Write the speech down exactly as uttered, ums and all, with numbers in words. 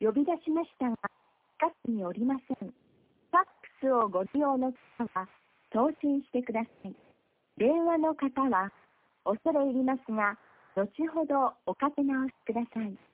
呼び出しましたが、近くにおりません。ファックスをご利用の方は送信してください。電話の方は恐れ入りますが、後ほどおかけ直しください。